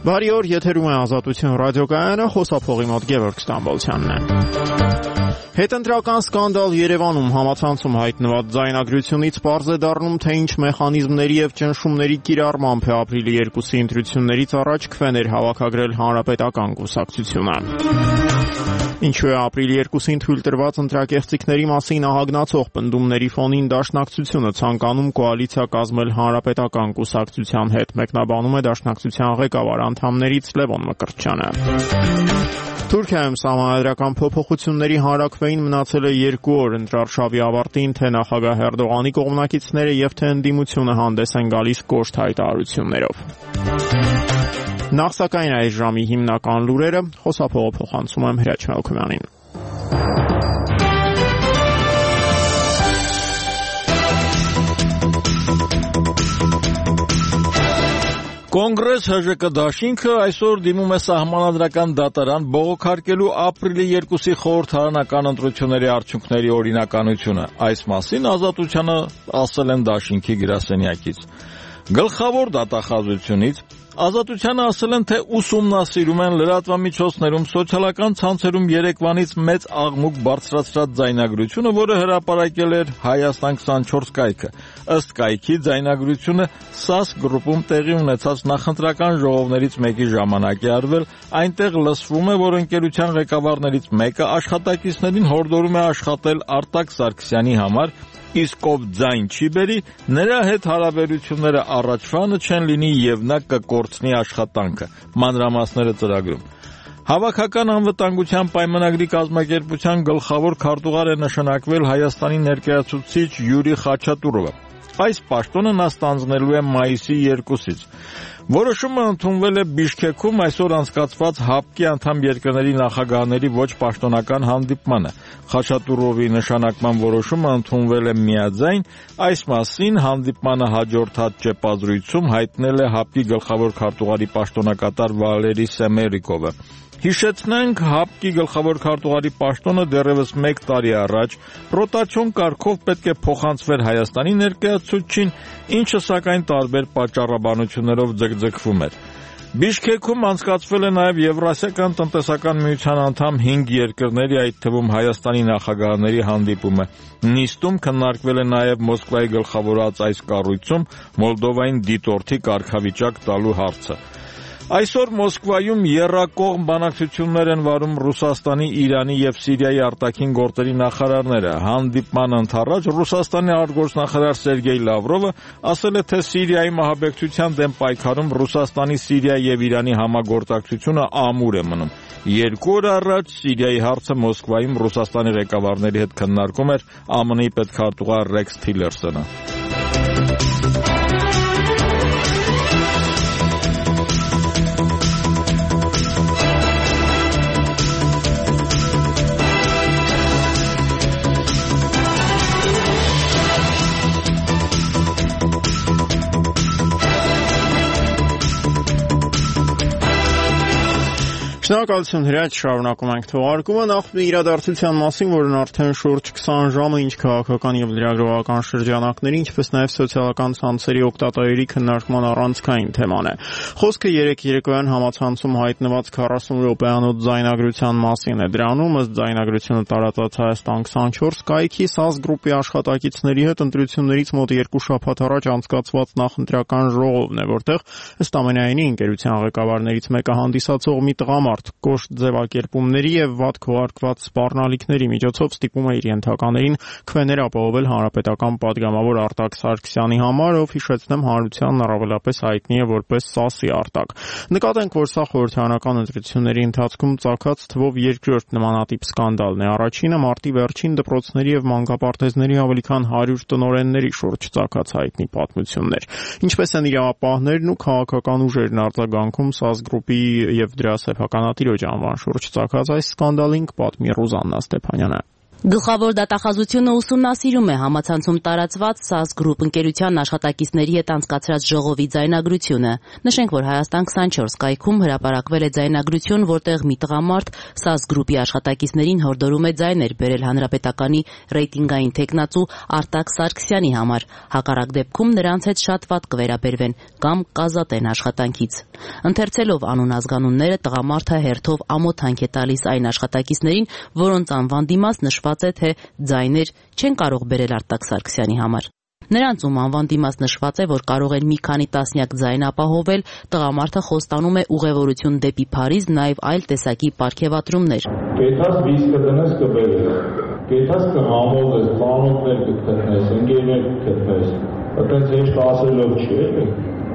Բարի օր, եթերում է Ազատություն ռադիոկայանը, խոսափողի մոտ Գևորգ Ստամբոլցյանն է։ Հետընտրական սկանդալ Երևանում համացանցում հայտնված ձայնագրությունից պարզ է դառնում, թե ինչ մեխանիզմների եւ ճնշումների կիրառմամբ է ապրիլի 2-ի ընտրություններից առաջ քվեներ հավաքագրել Հանրապետական կուսակցությունը։ Ինչու է ապրիլի 2-ին թույլ տրված ընտրակեղծիքների մասին ահագնացող պնդումների ֆոնին Դաշնակցությունը ցանկանում կոալիցիա կազմել Հանրապետական կուսակցության հետ, մեկնաբանում է Դաշնակցության ղեկավար անդամներից Լևոն Մկրտչյանը։ Թուրքիայում սահմանադրական փոփոխությունների հանրաքվեին մնացել է 2 օր, ընտրարշավի ավարտին թե նախագահ Էրդողանի կողմնակիցները եւ թե ընդդիմությունը հանդես են գալիս կոշտ հայտարարություններով։ Նախ սակայն այս ժամի հիմնական լուրերը խոսափողը փոխանցում եմ Հրաչ Մելքումյանին։ Կոնգրես ՀԺԿ դաշինքը այսօր դիմում է սահմանադրական դատարան բողոքարկելու ապրիլի 2-ի խորհրդարանական ընտրությունների արդյունքների օրինականությունը։ Այս մասին Ազատությանը ասել են դաշինքի գրասենյակից։ Գլխավոր դատախազությունից Ազատությանը ասել են, թե ուսումնասիրում են լրատվամիջոցներում սոցիալական ցանցերում երեկվանից մեծ աղմուկ բարձրացրած ձայնագրությունը, որը հրապարակել էր Հայաստան 24 կայքը։ Ըստ կայքի ձայնագրությունը ՍԱՍ գրուպում տեղի ունեցած նախընտրական ժողովներից մեկի ժամանակ է արվել, այնտեղ լսվում է, որ ընկերության ղեկավարներից մեկը աշխատակիցներին հորդորում է աշխատել Արտակ Սարգսյանի համար, իսկ ով ձայն չի բերի, նրա հետ հարաբերությունները առաջվանը չեն լինի եւ նա կկորցնի աշխատանքը։ Մանրամասները ծրագրում։ Հավաքական անվտանգության պայմանագրի կազմակերպության գլխավոր քարտուղար է նշանակվել Հայաստանի ներկայացուցիչ Յուրի Խաչատուրովը։ Այս պաշտոնը նա ստանձնելու է մայիսի 2-ից։ Որոշումը ընդունվել է Բիշքեքում այսօր անցկացված ՀԱՊԿ-ի անդամ երկրների նախագահների ոչ պաշտոնական հանդիպմանը։ Խաչատուրովի նշանակման որոշումը ընդունվել է միաձայն, այս մասին հանդիպմանը հաջորդած ճեպազրույցում հայտնել է ՀԱՊԿ-ի գլխավոր քարտուղարի պաշտոնակատար Վալերի Սեմերիկովը։ Հիշեցնենք, ՀԱՊԿ-ի գլխավոր քարտուղարի պաշտոնը դեռևս 1 տարի առաջ ռոտացիոն կարգով պետք է փոխանցվեր Հայաստանի ներկայացուցչին, ինչը սակայն տարբեր պատճառաբանություններով ձգձգվում էր։ Բիշքեքում անցկացվել է նաև Եվրասիական տնտեսական միության անդամ 5 երկրների, այդ թվում Հայաստանի նախագահների հանդիպումը։ Նիստում քննարկվել է նաև Մոսկվայի գլխավորած այս կառույցում Մոլդովային դիտորդի կարգավիճակ տալու հարցը։ Այսօր Մոսկվայում եռակողմ բանակցություններ են վարում Ռուսաստանի, Իրանի եւ Սիրիայի արտաքին գործերի նախարարները։ Հանդիպման ընթառաջ Ռուսաստանի արտգործնախարար Սերգեյ Լավրովը ասել է, թե Սիրիայի մահաբեկչության դեմ պայքարում Ռուսաստանի, Սիրիայի եւ Իրանի համագործակցությունը ամուր է մնում։ 2 օր առաջ Սիրիայի հարցը Մոսկվայում Ռուսաստանի ղեկավարների հետ քննարկում էր ԱՄՆ-ի պետքարտուղար Ռեքս Թիլերսոնը։ Շնորհակալություն Հրաչ, շարունակում ենք թողարկումը նախ իրադարձության մասին, որն արդեն շուրջ 20 ժամ է ինչ քաղաքական եւ լրագրողական շրջանակների, ինչպես նաեւ սոցիալական ցանցերի օգտատերերի քննարկման առանցքային թեման է։ Խոսքը երեկոյան համացանցում հայտնված 40 րոպեանոց ձայնագրության մասին է։ Դրանում ըստ ձայնագրությունը տարածած Հայաստան 24 կայքի ՍԱՍ գրուպի աշխատակիցների հետ ընտրություններից մոտ 2 շաբաթ առաջ անցկացված նախընտրական ժողովն է, որտեղ ըստ ամենայնի ընկերության ղեկավարներից մեկը հանդիսացող մի տղամարդ կոշտ ձևակերպումների եւ վատ քողարկված սպառնալիքների միջոցով ստիպում է իր ենթականերին քվեներ ապահովել հանրապետական падգամավոր Արտակ Սարգսյանի համար, ով հիշեցնեմ հանրությանն առավելապես հայտնի է որպես ՍԱՍ-ի Արտակ։ Նկատենք, որ սա խորհրդարանական ընտրությունների ընթացքում ծագած թվով երկրորդ նմանատիպ սկանդալն է։ Առաջինը մարտի վերջին դպրոցների եւ մանկապարտեզների ավելի քան 100 տնօրենների շուրջ ծագած հայտնի պատմություններ։ Ինչպես են իրավապահներն ու քաղաքական ուժերն արձագանքում ՍԱՍ գրուպի եւ դրա սեփականատիրոջ անվան շուրջ ծագած այս սկանդալին, պատմի Ռուզաննա Ստեփանյանը։ Գլխավոր դատախազությունը ուսումնասիրում է համացանցում տարածված SAS Group ընկերության աշխատակիցների հետ անցկացրած ժողովի ձայնագրությունը։ Նշենք, որ Հայաստան 24 կայքում հրապարակվել է ձայնագրություն, որտեղ մի տղամարդ SAS Group-ի աշխատակիցներին հորդորում է ձայներ բերել հանրապետականի ռեյտինգային թեկնածու Արտակ Սարգսյանի համար։ Հակառակ դեպքում նրանց հետ շատ վատ կվերաբերվեն կամ կազատեն աշխատանքից։ Ընթերցելով անուն-ազգանունները, տղամարդը հերթով ամոթանք է տալիս այն աշխատակիցներին, որոնց անվան դիմաց նշված է, թե ձայներ չեն կարող բերել Արտակ Սարգսյանի համար։ Նրանց ում անվան դիմաց նշված է, որ կարող են մի քանի տասնյակ ձայն ապահովել, տղամարդը խոստանում է ուղևորություն դեպի Փարիզ, նաև այլ տեսակի պարգևատրումներ։ Կեթաս վիսկը դնես կբերես, կեթաս կհամոզես, պանոկներ կգտնես, ընկերներ կգտնես, այդպես հեշտ ասելով չի էլի։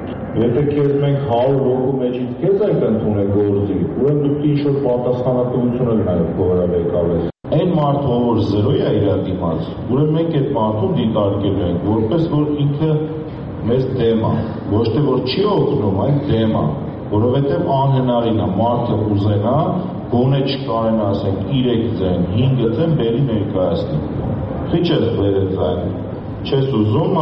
Եթե քեզ մենք 100 հոգու մեջից քեզ ենք ընդունել գործի, ուրեմն դու ինչ-որ պատասխանատվություն էլ նաև կորավեկալես։ Այն մարդը, որ զրո է իր դիմաց, ուրեմն մենք այդ մարդուն դիտարկելու ենք, որպես որ ինքը մեզ դեմ է, ոչ թե որ չի օգնում, այլ դեմ է, որովհետև անհնարին է մարդը ուզենա, գոնե չկարենա, ասենք 3 ձայն, 5 ձայն բերի ներկայացնել։ Քիչ ես բերել ձայն, չես ուզում,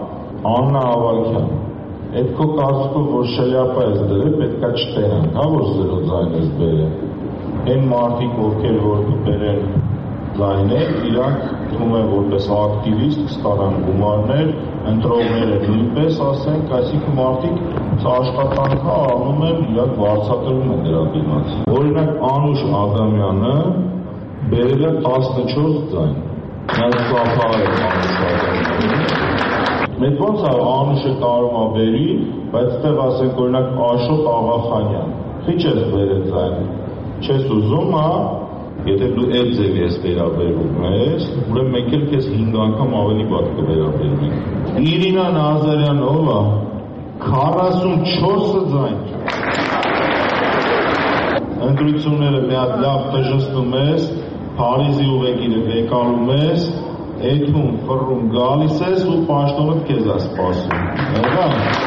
Աննա Ավագյան։ Այդ քո կարծիքով որ շլյապա ես դրել, պետքա չտենան, հա որ զրո ձայն ես բերել։ Այն մարդիկ, ովքեր որ բերեն ձայներ, իրանք դնում են որպես ակտիվիստ, կստանան գումարներ, ընտրողները նույնպես ասենք, այսինքն մարդիկ աշխատանքը անում են, իրանք վարձատրում են դրա դիմաց։ Օրինակ Անուշ Ադամյանը բերել է 14 ձայն։ Նա սափար է Անուշ Ադամյանը։ Մեծ ոնց է Անուշը կարում է բերի, բայց ստեղ ասենք օրինակ Աշոտ Աղախանյան։ Քիչ ես բերել ձայն։ Չես ուզում, եթե դու այդ ձև ես վերաբերում ես, ուրեմն մենք էլ քեզ 5 անգամ ավելի վատ կվերաբերվենք։ Իրինա Նազարյանովա 44 ձայն։ Ընտրությունները մի հատ լավ տժժտում ես, Փարիզի ուղեկիրը վեկալում ես, էթում ֆռում գալիս ես ու պաշտոնդ քեզ է սպասում։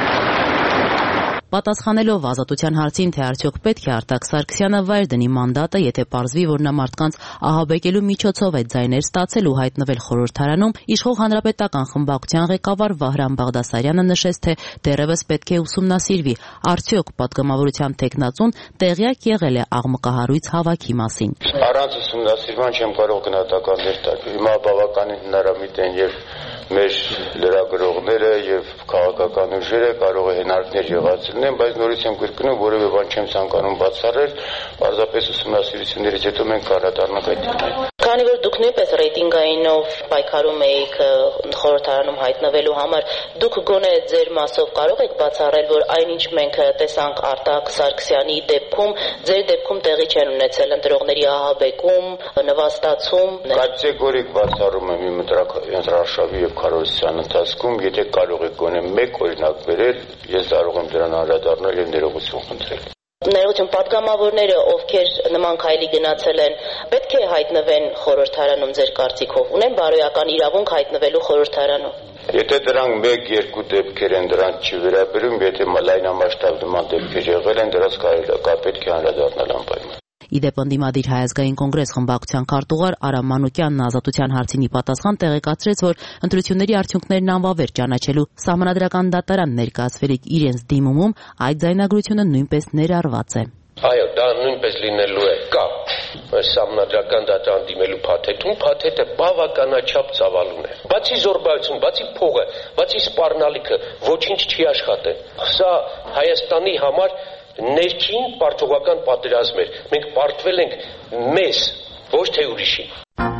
Պատասխանելով ազատության հարցին, թե արդյոք պետք է Արտակ Սարգսյանը վայր դնի մանդատը, եթե պարզվի, որ նա մարդկանց ահաբեկելու միջոցով է ձայներ ստացել ու հայտնվել խորհրդարանում, իշխող հանրապետական խմբակցության ղեկավար Վահրամ Բաղդասարյանը նշեց, թե դեռևս պետք է ուսումնասիրվի, արդյոք պատգամավորության թեկնածուն տեղյակ եղել է աղմկահարույց հավաքի մասին։ Առանց ուսումնասիրման չեմ կարող գնահատականներ տալ։ Հիմա բավականին հնարամիտ են եւ մեր լրագրողները եւ քաղաքական ուժերը կարող է հնարքներ եղած լինեն, բայց նորից եմ կրկնում, որևէ բան չեմ ցանկանում բացառել, պարզապես ուսումնասիրություններից հետո մենք կառադառնանք այդ թեմային։ Քանի որ դուք նույնպես ռեյտինգայինով պայքարում եք խորհրդարանում հայտնվելու համար, դուք գոնե ձեր մասով կարող եք բացառել, որ այնինչ մենք տեսանք Արտակ Սարգսյանի դեպքում, ձեր դեպքում տեղի չեն ունեցել ընտրողների ահաբեկում, նվաստացում։ Կատեգորիկ բացառում եմ իմ ընտրարշավի եւ քարոզության ընթացքում, եթե կարող եք գոնե մեկ օրինակ բերել, ես կարող եմ դրան անդրադառնալ եւ ներողություն խնդրել։ Ներողություն, պատգամավորները, ովքեր նման քայլի գնացել են, պետք է հայտնվեն խորհրդարանում ձեր կարծիքով, ունեն բարոյական իրավունք հայտնվելու խորհրդարանում։ Եթե դրանք 1-2 դեպքեր են, դրանք չի վերաբերում, եթե լայնամասշտաբ նման դեպքեր եղել են, դրանց պետք է անդրադառնալ անպայման։ Իդեպ ընդդիմադիր Հայ ազգային կոնգրես խմբակցության քարտուղար Արամ Մանուկյանն ազատության հարցին ի պատասխան տեղեկացրեց, որ ընտրությունների արդյունքներն անվավեր ճանաչելու սահմանադրական դատարան ներկայացվելիք իրենց դիմումում այդ ձայնագրությունը նույնպես ներառված է։ Այո, դա նույնպես լինելու է կա սահմանադրական դատարան դիմելու փաթեթում, փաթեթը բավականաչափ ծավալուն է։ Բացի զոռբայություն, բացի փողը, բացի սպառնալիքը, ոչինչ չի աշխատել։ Սա Հայաստանի համար ներքին պարտողական պատերազմ էր։ Մենք պարտվել ենք մեզ, ոչ թե ուրիշին։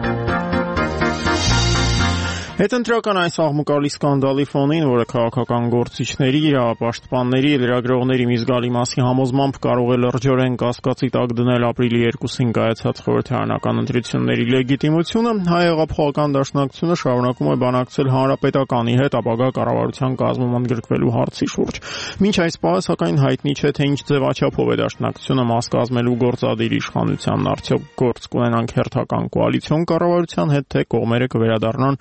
Հետընտրական այս աղմկալի սկանդալի ֆոնին, որը քաղաքական գործիչների, իրավապաշտպանների, լրագրողների մի զգալի մասի համոզմամբ կարող է լրջորեն կասկածի տակ դնել ապրիլի 2-ին կայացած խորհրդարանական ընտրությունների լեգիտիմությունը, Հայ հեղափոխական դաշնակցությունը շարունակում է բանակցել հանրապետականի հետ ապագա կառավարության կազմում ընդգրկվելու հարցի շուրջ։ Մինչ այս պահը, սակայն, հայտնի չէ, թե ինչ ձևաչափով է դաշնակցությունը մաս կազմելու գործադիր իշխանությանն, արդյոք գործ կունենանք հերթական կոալիցիոն կառավարության հետ, թե կողմերը կվերադառնան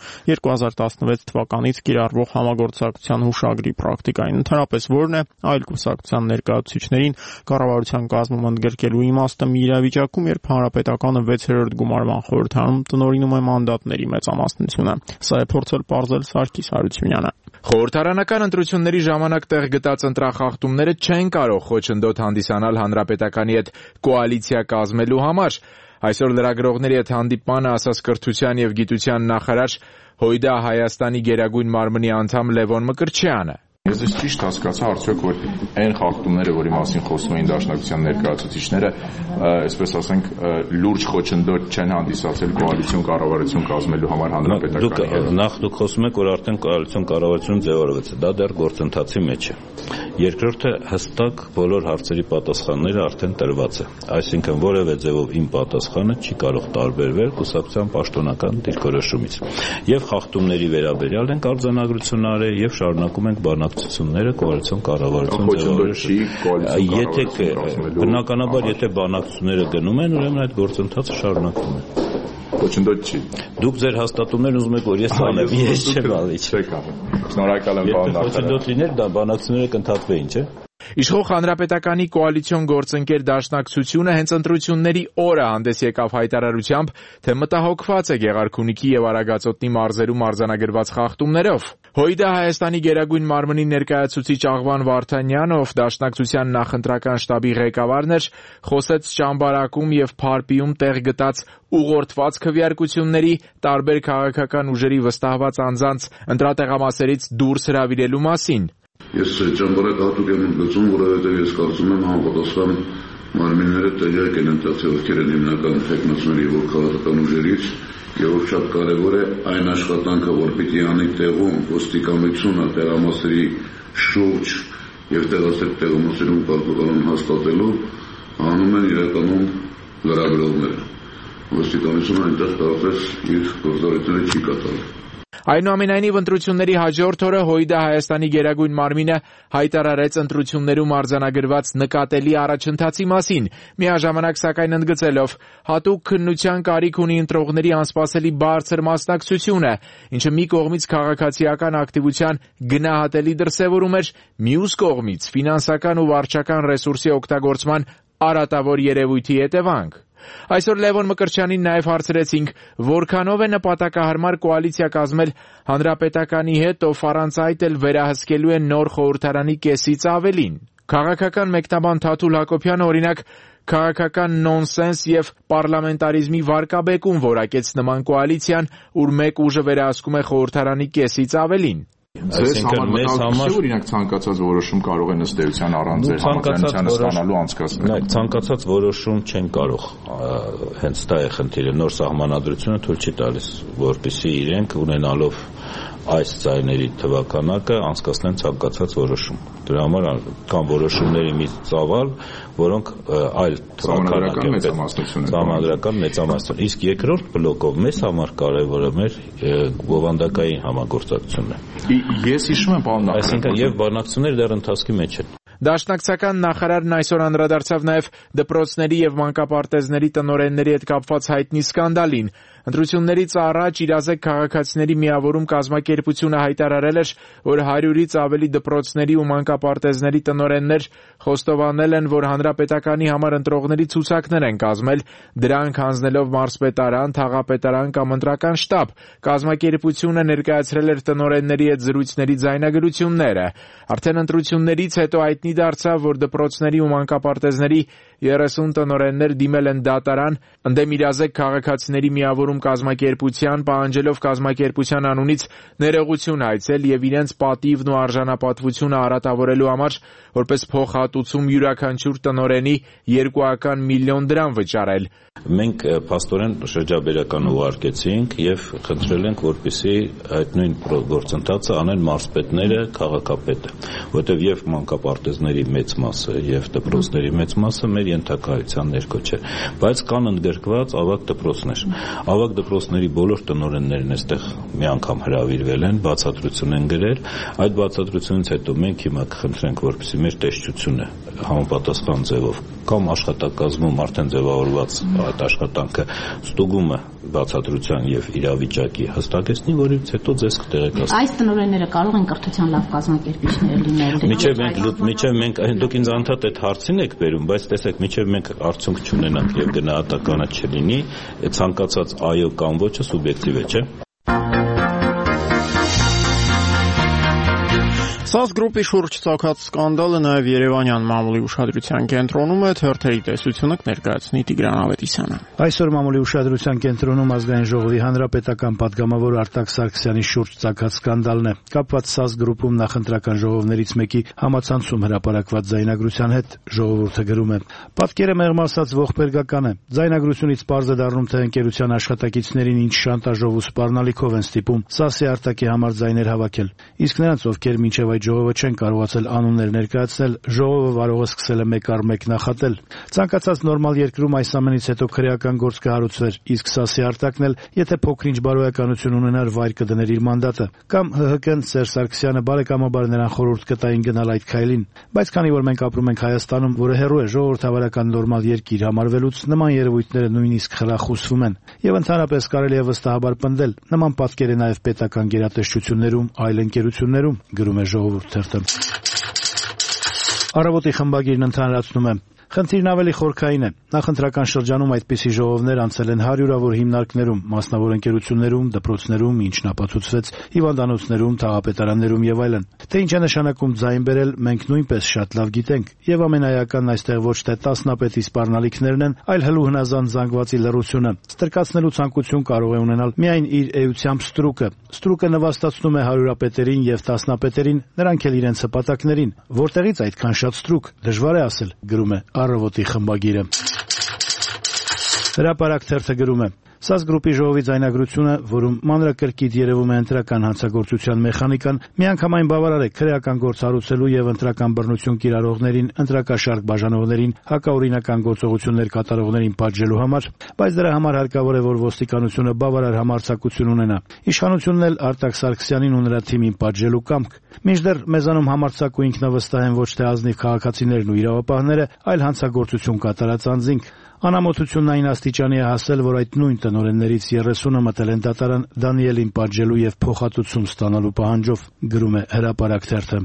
2016 թվականից կիրառվող համագործակցության հուշագրի պրակտիկային։ Ընդհանրապես որն է այլ կուսակցության ներկայացուցիչներին կառավարության կազմում ընդգրկելու իմաստը մի իրավիճակում, երբ հանրապետականը 6-րդ գումարման խորհրդանում տնօրինում է մանդատների մեծամասնությունը։ Սա է փորձել պարզել Սարգիս Հարությունյանը։ Խորհրդարանական ընտրությունների ժամանակ տեղ գտած ընտրախախտումները չեն կարող խոչընդոտ հանդիսանալ հանրապետականի հետ կոալիցիա կազմելու համար։ Այսօր լրագրողների հետ հանդիպմանը ասաց կրթության եւ գիտության նախարար Հույդա Հայաստանի Գերագույն մարմնի անդամ Լևոն Մկրտչյանը։ Ես ճիշտ հասկացա արդյոք, որ այն խախտումները, որի մասին խոսում էին դաշնակցության ներկայացուցիչները, այսպես ասենք, լուրջ խոչընդոտ չեն հանդիսացել կոալիցիոն կառավարություն կազմելու համար հանրապետականի։ Նախ դուք խոսում եք, որ արդեն կոալիցիոն կառավարություն ձևավորվեց, դա դեռ գործընթացի մեջ է։ Երկրորդը հստակ բոլոր հարցերի պատասխանները արդեն տրված է։ Այսինքն որևէ ձևով իմ պատասխանը չի կարող տարբերվել կուսակցության պաշտոնական դիրքորոշումից։ Եվ խախտումների վերաբերյալ ենք արձանագրություն արել եւ շարունակում ենք բանակցությունները կոալիցիոն կառավարություն ձևավորելու։ Եթե բնականաբար եթե բանակցությունները գնում են, ուրեմն այդ գործընթացը շարունակվում է։ Խոչընդոտ չի։ Դուք ձեր հաստատումներն ուզում եք, որ ես անեմ, ես չեմ ալի։ Շնորհակալ եմ, պարոն նախարար։ Խոչընդոտ լիներ, դա բանակցությունները կընդհատվեին, չէ՞։ Իշխող հանրապետականի կոալիցիոն գործընկեր դաշնակցությունը հենց ընտրությունների օրը հանդես եկավ հայտարարությամբ, թե մտահոգված է Գեղարքունիքի եւ Արագածոտնի մարզերում արձանագրված խախտումներով։ Հույդա Հայաստանի Գերագույն մարմնի ներկայացուցիչ Աղվան Վարդանյանը, ով դաշնակցության նախընտրական շտաբի ղեկավարն էր, խոսեց Ճամբարակում եւ Փարպիում տեղ գտած ուղղորդված քվեարկությունների, տարբեր քաղաքական ուժերի վստահված անձանց ընտրատեղամասերից դուրս հրավիրելու մասին։ Ես Ճամբարակ հատուկ եմ ընդգծում, որովհետև ես կարծում եմ համապատասխան մարմինները տեղյակ են ընտրացել ովքեր են հիմնական թեկնածուների եւ քաղաքական ուժերից, եւ որ շատ կարեւոր է այն աշխատանքը, որ պիտի անի տեղում ոստիկանությունը տեղամասերի շուրջ եւ տեղամասերում կարգավորում հաստատելու, անում են իրականում լրագրողները։ Ոստիկանությունը այնտեղ տարածես իր գործառույթները չի կատարել։ Այնուամենայնիվ ընտրությունների հաջորդ օրը Հույդա Հայաստանի Գերագույն մարմինը հայտարարեց ընտրություններում արձանագրված նկատելի առաջընթացի մասին, միաժամանակ սակայն ընդգծելով հատուկ քննության կարիք ունի ընտրողների անսպասելի բարձր մասնակցությունը, ինչը մի կողմից քաղաքացիական ակտիվության գնահատելի դրսևորում էր, մյուս կողմից ֆինանսական ու վարչական ռեսուրսի օգտագործման արատավոր երևույթի հետևանք։ Այսօր Լևոն Մկրտչյանին նաև հարցրեցինք, որքանով է նպատակահարմար կոալիցիա կազմել հանրապետականի հետ, ով առանց այդ էլ վերահսկելու է նոր խորհրդարանի կեսից ավելին։ Քաղաքական մեկնաբան Թաթուլ Հակոբյանը, օրինակ, քաղաքական նոնսենս եւ պարլամենտարիզմի վարկաբեկում որակեց նման կոալիցիան, ուր մեկ ուժը վերահսկում է խորհրդարանի կեսից ավելին։ Ձեզ համար օրինակ ցանկացած որոշում կարող է ըստ էության առանց ձեր համաձայնության ստանալու անցկացնել։ Ցանկացած որոշում չեն կարող, հենց դա է խնդիրը, նոր սահմանադրությունը թույլ չի տալիս, որպեսզի իրենք ունենալով այս ձայների թվականակը անցկացնեն ցանկացած որոշում։ Դրա համար կան որոշումների մի ծավալ, որոնք այլ թվականական մեծամասնություն։ Իսկ երկրորդ բլոկով մեզ համար կարևորը մեր բովանդակային համագործակցությունն է։ Ես հիշում եմ, պարոն նախարար, այսինքն եւ բանակցությունները դեռ ընթացքի մեջ են։ Դաշնակցական նախարարն այսօր անդրադարձավ նաև դպրոցների եւ մանկապարտեզների տնօրենների հետ կապված հայտնի սկանդալին։ Ընտրություններից առաջ իրազեկ քաղաքացիների միավորում կազմակերպությունը հայտարարել էր, որ 100-ից ավելի դպրոցների ու մանկապարտեզների տնօրեններ խոստովանել են, որ հանրապետականի համար ընտրողների ցուցակներ են կազմել, դրանք հանձնելով մարզպետարան, թաղապետարան կամ ընտրական շտաբ։ Կազմակերպությունը ներկայացրել էր տնօրենների հետ զրույցների ձայնագրությունները։ Արդեն ընտրություններից հետո հայտնի դարձավ, որ դպրոցների ու մանկապարտեզների 30 տնօրեններ դիմել են դատարան, ընդդեմ իրազեկ քաղաքացիների միավորում կազմակերպության, պահանջելով կազմակերպության անունից ներողություն հայցել եւ իրենց պատիվն ու արժանապատվությունը արատավորելու համար որպես փոխհատուցում յուրաքանչյուր տնօրենի 2 միլիոն դրամ վճարել։ Մենք փաստորեն շրջաբերական ուղարկեցինք եւ խնդրել ենք, որպեսզի այդ նույն գործընթացը անեն մարզպետները, քաղաքապետը, որտեղ եւ մանկապարտեզների մեծ մասը եւ դպրոցների մեծ մասը մեր ենթակայության ներքո չէ, բայց կան ընդգրկված ավագ դպրոցներ։ Ավագ դպրոցների բոլոր տնօրեններն այստեղ մի անգամ հրավիրվել են, բացատրություն են գրել։ Այդ բացատրությունից հետո մենք հիմա կխնդրենք, որպեսզի մեր տեսչությունը համապատասխան ձևով կամ աշխատակազմում արդեն ձևավորված այդ աշխատանքը ստուգումը բացատրության եւ իրավիճակի հստակեցնի, որից հետո ձեզ կտեղեկացնի։ Այս տնօրենները կարող են կրթության լավ կազմակերպիչներ լինել։ Միջև մենք դուք ինձ անդադ այդ հարցին եք բերում, բայց տեսեք, միջև մենք արդյունք չունենանք եւ գնահատականը չլինի, ցանկացած այո կամ ոչը սուբյեկտիվ է, չէ՞։ ՍԱՍ գրուպի շուրջ ծագած սկանդալը նաև Երևանյան մամուլի ուշադրության կենտրոնում է, թերթերի տեսությունը կներկայացնի Տիգրան Ավետիսյանը։ Այսօր մամուլի ուշադրության կենտրոնում Ազգային ժողովի հանրապետական պատգամավոր Արտակ Սարգսյանի շուրջ ծագած սկանդալն է, կապված ՍԱՍ գրուպում նախընտրական ժողովներից մեկի համացանցում հրապարակված ձայնագրության հետ, ժողովուրդը գրում է. Պատկերը մեղմ ասած ողբերգական է։ Ձայնագրությունից պարզ է դառնում, թե ընկերության աշխատակիցներին ինչ շանտաժով ու սպառնալիքով են ստիպում ՍԱՍ-ի Արտակի համար ձայներ հավաքել։ Իսկ նրանց, ովքեր մինչև այդ ժողովը չեն կարողացել անուններ ներկայացնել, ժողովը վարողը սկսել է մեկ առ մեկ նախատել։ Ցանկացած նորմալ երկրում այս ամենից հետո քրեական գործ կհարուցվեր, իսկ ՍԱՍ-ի Արտակն էլ, եթե փոքրինչ բարոյականություն ունենար, վայր կդներ իր մանդատը։ Կամ ՀՀԿ-ն Սերժ Սարգսյանը բարեկամաբար նրան խորհուրդ կտային գնալ այդ քայլին։ Բայց քանի որ մենք ապրում ենք Հայաստանում, որը հեռու է ժողովրդավարական նորմալ երկիր համարվելուց, նման երևույթները նույնիսկ խրախուսվում են։ Եվ ընդհանրապես կարելի է վստահաբար պնդել, նման պատկեր է նաև պետական գերատեսչություններում, այլ ընկերություններում, գրում է Ժողովուրդ թերթը։ Առավոտի խմբագիրն ընդհանրացնում է. Խնդիրն ավելի խորքային է։ Նախընտրական շրջանում այդպիսի ժողովներ անցել են հարյուրավոր հիմնարկներում, մասնավոր ընկերություններում, դպրոցներում, ինչն ապացուցվեց հիվանդանոցներում, թաղապետարաններում եւ այլն։ Թե ինչ է նշանակում ձայն բերել, մենք նույնպես շատ լավ գիտենք, եւ ամենաեականն այստեղ ոչ թե տասնապետի սպառնալիքներն են, այլ հլու հնազանդ զանգվածի լռությունը։ Ստրկացնելու ցանկություն կարող է ունենալ միայն իր էությամբ ստրուկը։ Ստրուկը նվաստացնում է հարյուրապետերին եւ տասնապետերին, նրանք էլ իրենց հպատակներին։ Որտեղից այդքան շատ ստրուկ, դժվար է ասել, գրում է Առավոտի խմբագիրը։ Հրապարակ թերթը գրում է. ՍԱՍ գրուպի ժողովի ձայնագրությունը, որում մանրակրկիտ երևում է ընտրական հանցագործության մեխանիկան, միանգամայն բավարար է քրեական գործ հարուցելու եւ ընտրական բռնություն կիրառողներին, ընտրակաշարք բաժանողներին, հակաօրինական գործողություններ կատարողներին պատժելու համար, բայց դրա համար հարկավոր է, որ ոստիկանությունը բավարար համարձակություն ունենա։ Իշխանությունն էլ Արտակ Սարգսյանին ու նրա թիմին պատժելու կամք։ Մինչդեռ մեզանում համարձակ ու ինքնավստահ են ոչ թե ազնիվ քաղաքացիներն ու իրավապահները, այլ հանցագործություն կատարած անձինք։ Անամոթությունն այն աստիճանի է հասել, որ այդ նույն տնօրեններից 30-ը մտել են դատարան Դանիելին պատժելու եւ փոխհատուցում ստանալու պահանջով, գրում է Հրապարակ թերթը։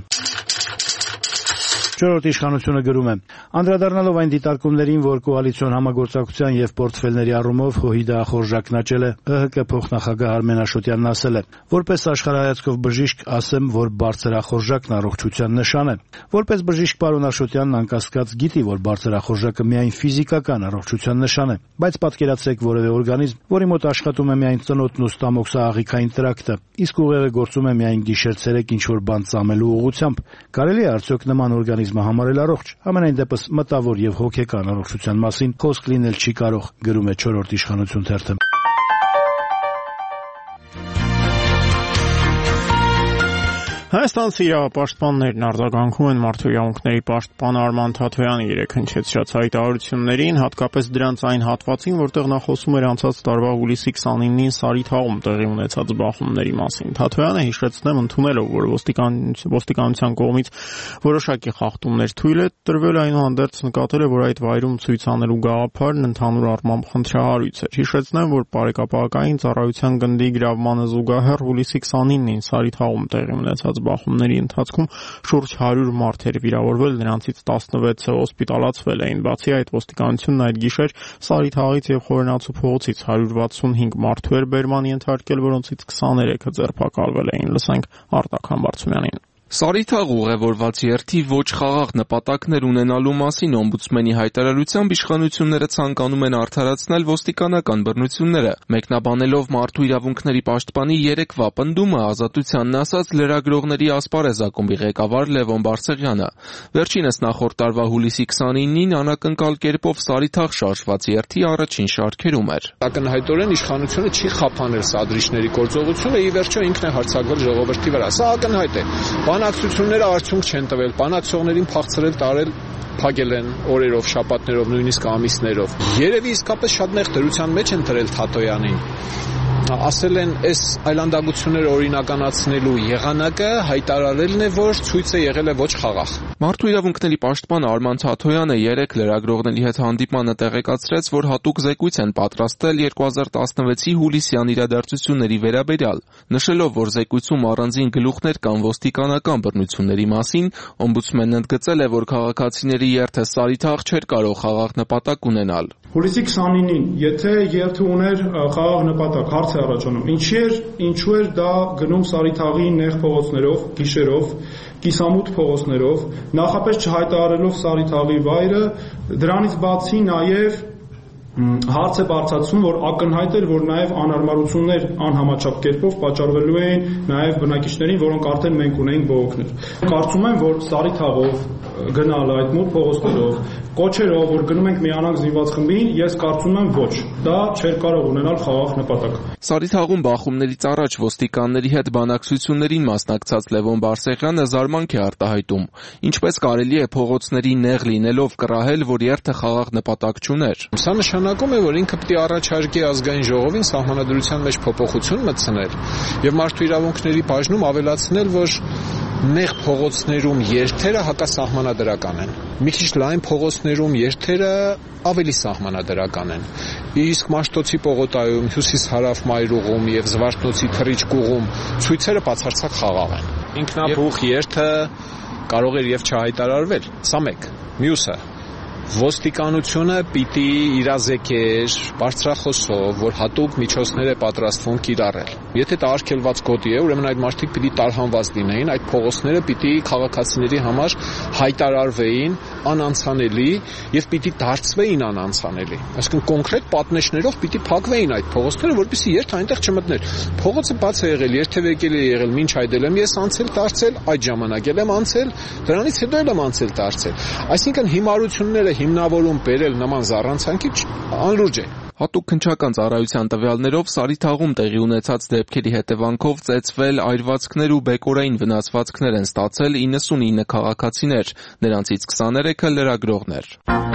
Չորրորդ իշխանությունը գրում է. Անդրադառնալով այն դիտարկումներին, որ կոալիցիոն համագործակցության եւ պորտֆելների առումով ՀՅԴ ախորժակն աճել է, ՀՀԿ փոխնախագահ Արմեն Աշոտյանն ասել է. Որպես աշխարհայացքով բժիշկ ասեմ, որ բարձր ախորժակն առողջության նշան է։ Որպես բժիշկ պարոն Աշոտյանն անկասկած գիտի, որ բարձր ախորժակը միայն ֆիզիկական առողջության նշան է, բայց պատկերացրեք որևէ օրգանիզմ, որի մոտ աշխատում է միայն ծնոտն ու ստամոքսաաղիքային տրակտը, իսկ ուղեղը գործում է միայն գիշեր-ցերեկ ինչ-որ բան ծամելու ուղղությամբ։ Կարելի է արդյոք նման օրգանիզմը համարել առողջ։ Ամենայն դեպս մտավոր եւ հոգեկան առողջության մասին խոսք լինել չի կարող, գրում է Չորրորդ իշխանություն թերթը։ Հայաստանցի իրավապաշտպաններն արձագանքում են մարդու իրավունքների պաշտպան Արման Թաթոյանի երեկ հնչեցրած հայտարարություններին, հատկապես դրանց այն հատվածին, որտեղ նա խոսում էր անցած տարվա հուլիսի 29-ին Սարիթաղում տեղի ունեցած բախումների մասին։ Թաթոյանը, հիշեցնեմ, ընդունելով, որ ոստիկանության կողմից որոշակի խախտումներ թույլ է տրվել, այնուհանդերձ նկատել է, որ այդ վայրում ցույց անելու գաղափարն ընդհանուր առմամբ խնդրահարույց էր։ Հիշեցնեմ, որ բարեկապահական ծառայության գնդի գրավմանը զուգահեռ հուլիսի 29-ին Սարիթաղում տեղի ունեցած բախումների ընթացքում շուրջ 100 մարդ էր վիրավորվել, նրանցից 16-ը հոսպիտալացվել էին։ Բացի այդ, ոստիկանությունն այդ գիշեր Սարիթաղից եւ Խորենացու փողոցից 165 մարդու էր բերման ենթարկել, որոնցից 23-ը ձերբակալվել էին։ Լսենք Արտակ Համբարձումյանին։ Սարիթաղ ուղևորված երթի ոչ խաղաղ նպատակներ ունենալու մասին օմբուդսմենի հայտարարությամբ իշխանությունները ցանկանում են արդարացնել ոստիկանական բռնությունները։ Մեկնաբանելով մարդու իրավունքների պաշտպանի երեկվա պնդումը, Ազատությանն ասաց լրագրողների ասպարեզ ակումբի ղեկավար Լևոն Բարսեղյանը։ Վերջինս նախորդ տարվա հուլիսի 29-ին անակնկալ կերպով Սարիթաղ շարժված երթի առաջին շարքերում էր։ Ակնհայտորեն իշխանությունը չի խափանել սադրիչների գործողությունը, ի վերջո ինքն է հարձակվել ժողովրդի վրա։ Սա ակնհայտ է։ Բանակցությունները արդյունք չեն տվել, բանակցողներին փախցրել տարել, փակել են օրերով, շաբաթներով, նույնիսկ ամիսներով։ Երևի իսկապես շատ նեղ դրության մեջ են դրել Թաթոյանին։ ասել են այս այլանդակությունները օրինականացնելու եղանակը հայտարարելն է, որ ցույցը եղել է ոչ խաղաղ։ Մարդու իրավունքների պաշտպան Արման Թաթոյանը երեկ լրագրողների հետ հանդիպմանը տեղեկացրեց, որ հատուկ զեկույց են պատրաստել 2016-ի հուլիսյան իրադարձությունների վերաբերյալ, նշելով, որ զեկույցում առանձին գլուխներ կան ոստիկանական բռնությունների մասին, օմբուդսմենն ընդգծել է, որ քաղաքացիների երթը սարիթաղ չէր կարող խաղաղ նպատակ ունենալ։ Հուլիսի 29-ին, եթե երթը ուներ խաղաղ նպատակ, հարց է առաջանում, ինչու էր դա գնում սարիթաղի նեղ փողոցներով, գիշերով, կիսամութ փողոցներով, նախապես չհայտարարելով սարիթաղի վայրը, դրանից բացի նաև հարց է բարձրացում, որ ակնհայտ էր, որ նաև անհարմարություններ անհամաչափ կերպով պատճառվելու էին նաև բնակիչներին, որոնք արդեն մենք ունեինք բողոքներ։ Կարծում եմ, որ սարիթաղով գնալ այդ մութ փողոցներով, կոչերով, որ գնում ենք միանանք զինված խմբին, ես կարծում եմ ոչ, դա չէր կարող ունենալ խաղաղ նպատակ։ Սարիթաղում բախումներից առաջ ոստիկանների հետ բանակցություններին մասնակցած Լևոն Բարսեղյանը զարմանք է արտահայտում, ինչպես կարելի է փողոցների նեղ լինելով կռահել, որ երթը խաղաղ նպատակ չուներ։ Սա նշանակում է, որ ինքը պետք է առաջարկի ազգային ժողովին սահմանադրության մեջ փոփոխություն մտցնել եւ մարդու իրավունքների բաժնում ավելացնել, որ նեղ փողոցներում երթերը հակասահմանադրական են։ Մի քիչ լայն փողոցներում երթերը ավելի սահմանադրական են։ Իսկ Մաշտոցի պողոտայում, Հյուսիս-Հարավ մայրուղում եւ Զվարթնոցի թռիչքուղում ցույցերը բացարձակ խաղաղ են։ Ինքնաբուխ երթը կարող էր եւ չհայտարարվել։ Սա մեկ։ Մյուսը ոստիկանությունը պիտի իրազեկեր բարձրախոսով, որ հատուկ միջոցներ է պատրաստվում կիրառել։ Եթե դա արգելված գոտի է, ուրեմն այդ մարդիկ պիտի տարհանված լինեին, այդ փողոցները պիտի քաղաքացիների համար հայտարարվեին անանցանելի եւ պիտի դարձվեին անանցանելի։ Այսինքն կոնկրետ պատնեշներով պիտի փակվեին այդ փողոցները, որպեսզի երթ այնտեղ չմտներ։ Փողոցը բաց է եղել, երթը եկել է եղել, մինչ այդ եմ ես անցել դարձել, այդ ժամանակ եմ անցել, դրանից հետո եմ անցել դարձել։ Այսինքն հիմարությունները հիմնավորում բերել նման զառանցանքի անլուրջ է։ Հատուկ քննչական ծառայության տվյալներով Սարիթաղում տեղի ունեցած դեպքերի հետևանքով ծեծվել այրվածքներ ու բեկորային վնասվածքներ են ստացել 99 քաղաքացիներ, նրանցից 23-ը լրագրողներ։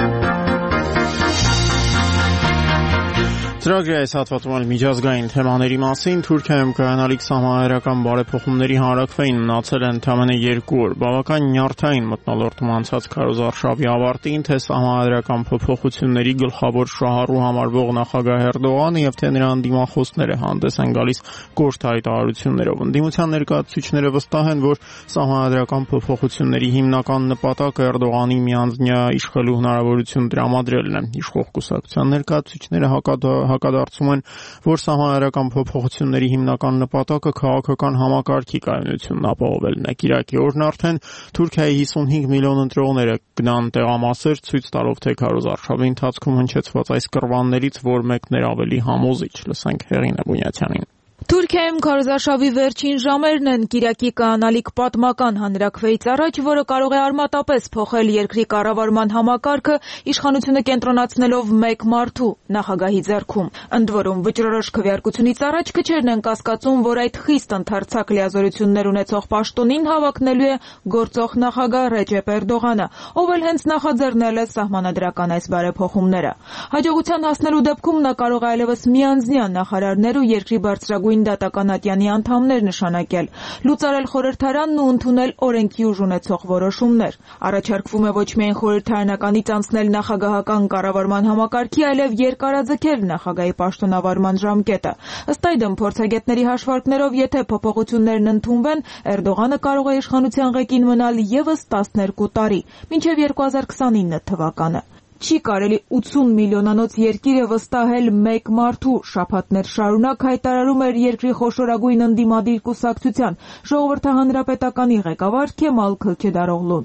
Ծրագրի այս հատվածում էլ միջազգային թեմաների մասին Թուրքիայում կայանալիք սահմանադրական բարեփոխումների հանրակրվեին մնացել են ընդամենը 2 օր։ Բավական նյարդային մթնոլորտում անցած քարոզարշավի ավարտին, թե սահմանադրական փոփոխությունների գլխավոր շահառու համարվող նախագահ Էրդողանը եւ թե նրան դիմախոսները հանդես են գալիս կոշտ հայտարարություններով։ Ընդդիմության ներկայացուցիչները վստահ են, որ սահմանադրական փոփոխությունների հիմնական նպատակը Էրդողանի միանձնյա իշխելու հնարավորություն տրամադրելն է։ Իշխող կուսակցության ներկայացուցիչները հակադարձում են, որ սահմանադրական փոփոխությունների հիմնական նպատակը քաղաքական համակարգի կայունությունն ապահովելն է։ Կիրակի օրն արդեն Թուրքիայի 55 միլիոն ընտրողները գնան տեղամասեր, ցույց տալով, թե քարոզարշավի ընթացքում հնչեցված այս կռվաններից որ մեկն էր ավելի համոզիչ։ Լսենք Հեղինե Բունյացյանին։ Թուրքիայում քարոզարշավի վերջին ժամերն են կիրակի կայանալիք պատմական հանրակրվեից առաջ, որը կարող է արմատապես փոխել երկրի կառավարման համակարգը, իշխանությունը կենտրոնացնելով մեկ մարդու նախագահի ձեռքում։ Ընդ որում վճռորոշ քվեարկությունից առաջ քչերն են կասկածում, որ այդ խիստ ընդարձակ լիազորություններ ունեցող պաշտոնին հավակնելու է գործող նախագահ Ռեջեփ Էրդողանը, ով էլ հենց նախաձեռնել է սահմանադրական այս բարեփոխումները։ Հաջողության հասնելու դեպքում նա կարող է այլևս միանձնյա նախարարներ ու երկրի բարձրագույն դատական ատյանի անդամներ նշանակել, լուծարել խորհրդարանն ու ընդունել օրենքի ուժ ունեցող որոշումներ։ Առաջարկվում է ոչ միայն խորհրդարանականից անցնել նախագահական կառավարման համակարգի, այլև երկարաձգել նախագահի պաշտոնավարման ժամկետը։ Ըստ այդմ փորձագետների հաշվարկներով, եթե փոփոխություններն ընդունվեն, Էրդողանը կարող է իշխանության ղեկին մնալ ևս 12 տարի, մինչև 2029 թվականը։ Չի կարելի 80 միլիոնանոց երկիրը վստահել մեկ մարդու, շաբաթներ շարունակ հայտարարում էր երկրի խոշորագույն ընդդիմադիր կուսակցության ժողովրդահանրապետականի ղեկավար Քեմալ Քլչդարօղլուն։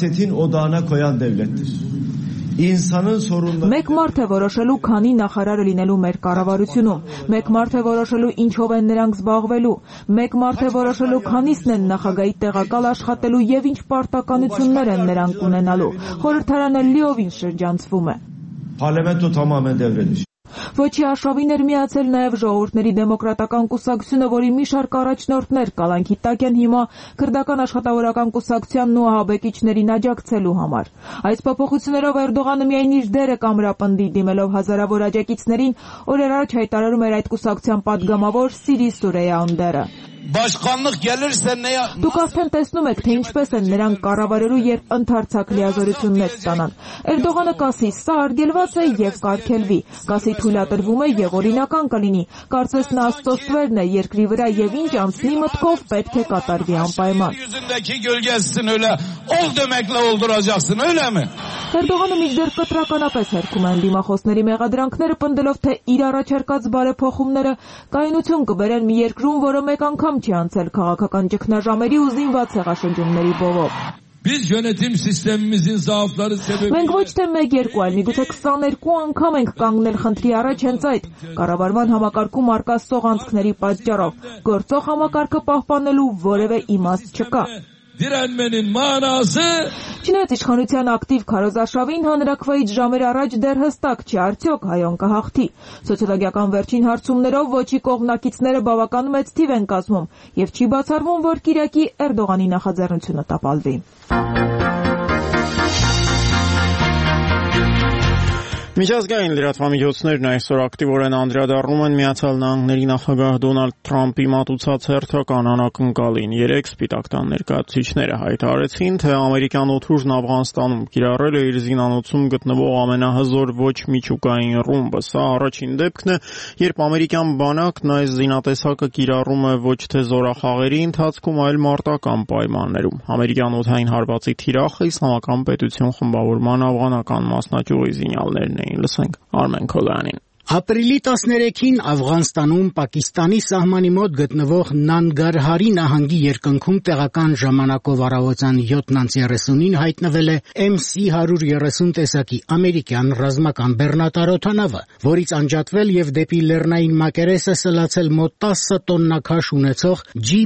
Մեկ մարդ է որոշելու քանի նախարարը լինելու մեր կառավարությունում, մեկ մարդ է որոշելու ինչով են նրանք զբաղվելու, մեկ մարդ է որոշելու քանիսն են նախագահի տեղակալ աշխատելու եւ ինչ պարտականություններ են նրանք ունենալու։ Խորհրդարանը լիովին շրջանցվում է։ Ոչի արշավին էր միացել նաև Ժողովուրդների դեմոկրատական կուսակցությունը, որի մի շարք առաջնորդներ կալանքի տակ են հիմա քրդական աշխատավորական կուսակցությանն ու ահաբեկիչներին աջակցելու համար։ Այս փոփոխություններով Էրդողանը միայն իր դերը կամրապնդի, դիմելով հազարավոր աջակիցներին, օրեր առաջ հայտարարում էր այդ կուսակցության падգամավոր Սիրի Սուրեյա Օնդերը։ Դուք արդեն տեսնում եք, թե ինչպես են նրանք կառավարելու, երբ ընդարձակ լիազորություններ ստանան։ Էրդողանը կասի, սա արգելված է եւ կարգելվի, կասի թույլատրվում է եւ օրինական կլինի, կարծես նա Աստծո ստվերն է երկրի վրա եւ ինչ անցնի մտքով պետք է կատարվի անպայման։ Էրդողանը մինչդեռ կտրականապես հերքում են դիմախոսների մեղադրանքները, պնդելով, թե իր առաջարկած բարեփոխումները կայունություն կբերեն մի երկրում, որը մեկ անգամ չի անցել քաղաքական ճգնաժամերի ու զինված հեղաշրջումների բովով։ Մենք ոչ թե 1-2, այլ միգուցե 22 անգամ ենք կանգնել խնդրի առաջ հենց այդ կառավարման համակարգում առկա սողանցքների պատճառով։ Գործող համակարգը պահպանելու որևէ իմաստ չկա։ Չնայած իշխանության ակտիվ քարոզարշավին հանրաքվեից ժամեր առաջ դեռ հստակ չի, արդյոք հայոն կհաղթի։ Սոցիոլոգիական վերջին հարցումներով ոչի կողմնակիցները բավական մեծ թիվ են կազմում եւ չի բացառվում, որ Կիրակի Էրդողանի նախաձեռնությունը տապալվի։ Միջազգային լրատվամիջոցներն այսօր ակտիվորեն անդրադառնում են Միացյալ Նահանգների նախագահ Դոնալդ Թրամփի մատուցած հերթական անակնկալին։ 3 Սպիտակ տան ներկայացուցիչները հայտարարեցին, թե ամերիկյան օդուժն Աֆղանստանում կիրառել է իր զինանոցում գտնվող ամենահզոր ոչ միջուկային ռումբը։ Սա առաջին դեպքն է, երբ ամերիկյան բանակն այս զինատեսակը կիրառում է ոչ թե զորախաղերի ընթացքում, այլ մարտական պայմաններում։ Ամերիկյան օդային հարվածի թիրախը Իսլամական պետություն խմբավորման աֆղանական մասնաճյուղի զինյալներն Լսենք Արմեն Քոլյանին։ Ապրիլի 13-ին Աֆղանստանում Պակիստանի սահմանի մոտ գտնվող Նանգարհարի նահանգի երկնքում տեղական ժամանակով առավոտյան 7:30-ին հայտնվել է MC-130 տեսակի ամերիկյան ռազմական բեռնատարօդանավը, որից անջատվել եւ դեպի լեռնային մակերեսը սլացել մոտ 10 տոննա քաշ ունեցող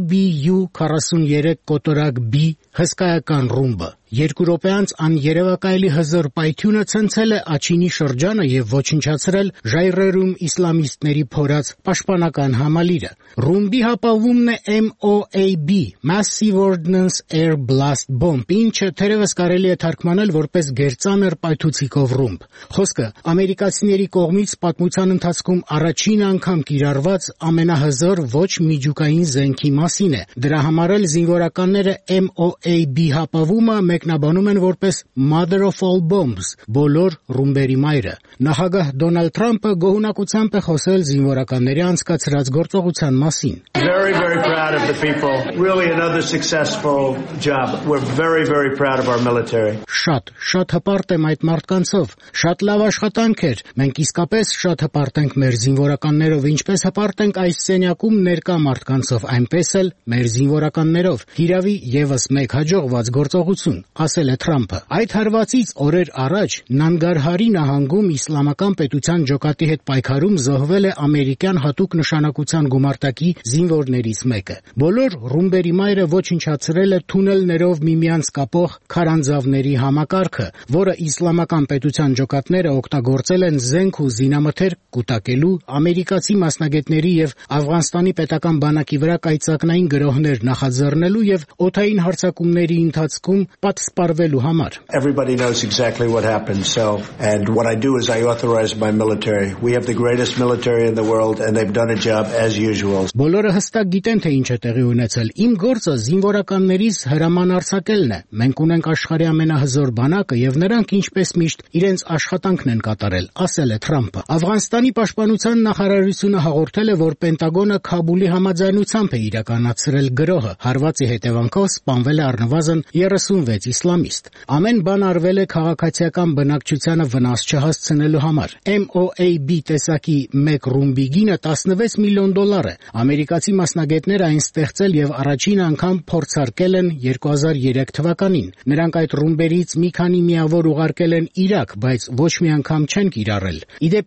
GBU-43 կոտորակ B հսկայական ռումբը։ 2 րոպեանց աներևակայելի հզոր պայթյունը ցնցել է Աչինի շրջանը եւ ոչնչացրել ժայռերում իսլամիստների փորած պաշտպանական համալիրը։ Ռումբի հապավումն է MOAB, Massive Ordnance Air Blast Bomb, ինչը թերևս կարելի է թարգմանել որպես գերծանր պայթուցիկով ռումբ։ Խոսքը ամերիկացիների կողմից պատմության ընթացքում առաջին անգամ կիրառված ամենահզոր ոչ միջուկային զենքի մասին է։ Դրա համար էլ զինվորականները MOAB հապավումը մեկնաբանում են որպես Mother of all bombs, բոլոր ռումբերի մայրը։ Նախագահ Դոնալդ Թրամփը գոհունակությամբ է խոսել զինվորականների անցկացրած գործողության մասին։ Very proud of the people. Really another successful job. We're very proud of our military. Շատ հպարտ եմ այդ մարդկանցով։ Շատ լավ աշխատանք էր։ Մենք իսկապես շատ հպարտ ենք մեր զինվորականներով, ինչպես հպարտ ենք այս սենյակում ներկա մարդկանցով, այնպես էլ մեր զինվորականներով։ Հիրավի եւս մեկ հաջողված գործողություն, ասել է Թրամփը։ Այդ հարվածից օրեր առաջ Նանգարհարի նահանգում իսլամական պետության ջոկատի հետ պայքարում զոհվել է ամերիկյան հատուկ նշանակության գումարտակի զինվորներից մեկը։ Բոլոր ռումբերի մայրը ոչնչացրել է թունելներով միմյանց կապող քարանձավների համակարգը, որը իսլամական պետության ջոկատները օգտագործել են զենք ու զինամթերք կուտակելու, ամերիկացի մասնագետների եւ Աֆղանստանի պետական բանակի վրա կայծակնային գրոհներ նախաձեռնելու եւ օդային հարձակումների ընթացքում պատսպարվելու համար։ Everybody knows exactly what happened. And what I do is I authorize my military. We have the greatest military in the world and they've done a job as usual. Բոլորը հստակ գիտեն, թե ինչ է տեղի ունեցել։ Իմ գործը զինվորականներից հրաման արձակելն է։ Մենք ունենք աշխարհի ամենահզոր բանակը եւ նրանք ինչպես միշտ իրենց աշխատանքն են կատարել, ասել է Թրամփը։ Աֆղանստանի պաշտպանության նախարարությունը հաղորդել է, որ Պենտագոնը Քաբուլի համաձայնությամբ է իրականացրել գրոհը։ Հարվածի հետևանքով սպանվել է առնվազն 36 իսլամիստ։ Ամեն բան արվել է քաղաքացիական բնակչությանը վնաս չհասցնելու համար։ MOAB տեսակի 1 ռումբի գինը $16 միլիոն է։ Ամերիկացի մասնագետները այն ստեղծել եւ առաջին անգամ փորձարկել են 2003 թվականին։ Նրանք այդ ռումբերից մի քանի միավոր ուղարկել են Իրաք, բայց ոչ մի անգամ չեն կիրառել։ Իդեպ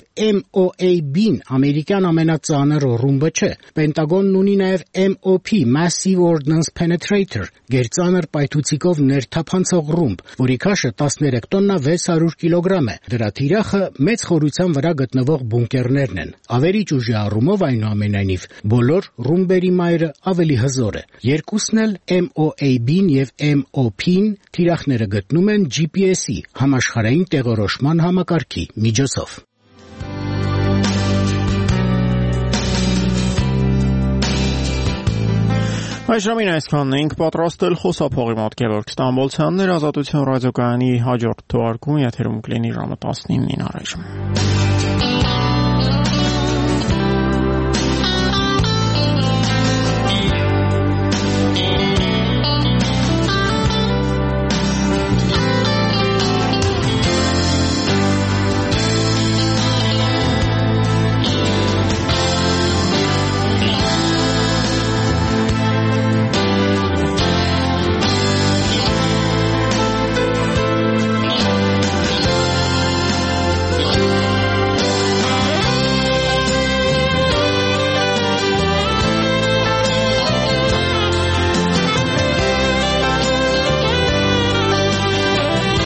MOAB-ն ամերիկյան ամենածանր ռումբը չէ։ Պենտագոնն ունի նաեւ MOP, Massive Ordnance Penetrator, գերծանր պայթուցիկով ներթափ փոխանցող ռումբ, որի քաշը 13 տոննա 600 կիլոգրամ է։ Դրա թիրախը մեծ խորության վրա գտնվող բունկերներն են։ Ավերիչ ուժի առումով այնուամենայնիվ բոլոր ռումբերի մայրը ավելի հզոր է։ Երկուսն էլ MOAB-ն եւ MOP-ն թիրախները գտնում են GPS-ի համաշխարհային տեղորոշման համակարգի միջոցով։ Այս ժամին այսքանն էինք պատրաստել խոսափողի մոտ Գևորգ Ստամբոլցյանն էր Ազատություն ռադիոկայանի հաջորդ թողարկումը եթերում կլինի ժամը 19-ին առայժմ։